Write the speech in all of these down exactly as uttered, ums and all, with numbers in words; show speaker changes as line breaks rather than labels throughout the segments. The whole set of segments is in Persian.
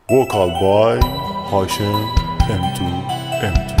Vocal by Hashem ام تو ام تو.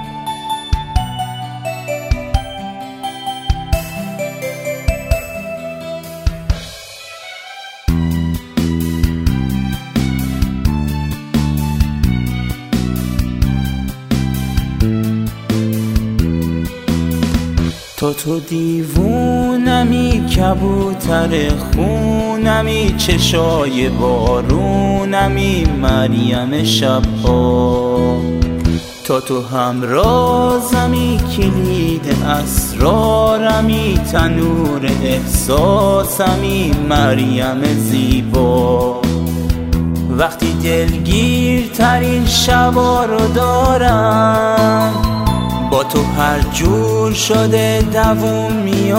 تو تو دیوونمی، کبوتر خونمی، چشای بارونمی، مریم شبها. تو تو همرازمی، کلید اسرارمی، تنور احساسمی، مریم زیبا. وقتی دلگیرترین شبا رو دارم، با تو هر جور شده دووم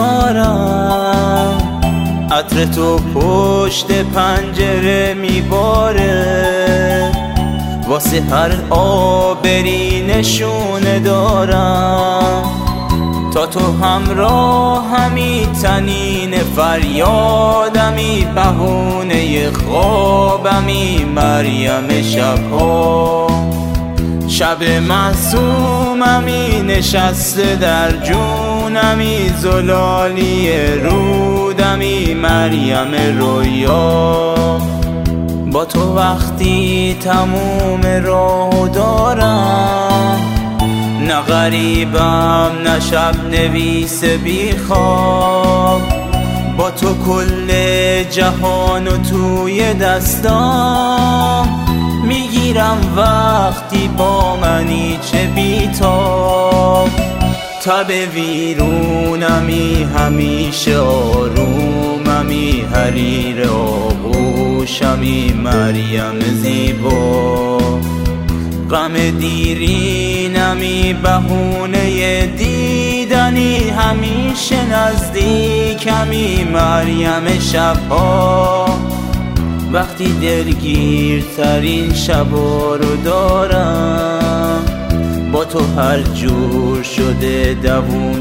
میارم. عطر تو پشت پنجره میباره، واسه هر آبری نشونه دارم. تا تو همراهمی، تنین فریادمی، بهونه خوابمی، مریم شبها. شب معصوممی، نشسته در جونمی، زلالی رودمی، مریم رویا. با تو وقتی تموم راه دارم، نه غریبم نه شب نویس بی خواب. با تو کل جهانو توی دستام میگیرم، وقتی با منی چه بیتاب. تب ویرونمی، همیشه آروممی، حریر آغوشمی، مریم زیبا. غم دیرینمی، بهونه دیدنی، همیشه نزدیکمی، مریم شبها. وقتی دلگیرترین شبا رو دارم، با تو هر جور شده دووم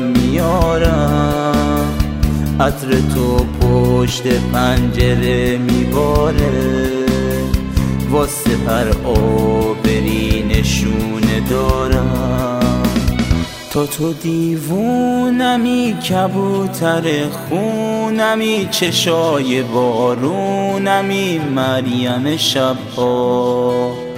میارم. عطر تو پشت پنجره میباره، واسه هر آبری نشونه دارم. تو تو دیوونمی، کبوتر خونمی، چشای بارونمی، مریم شبها.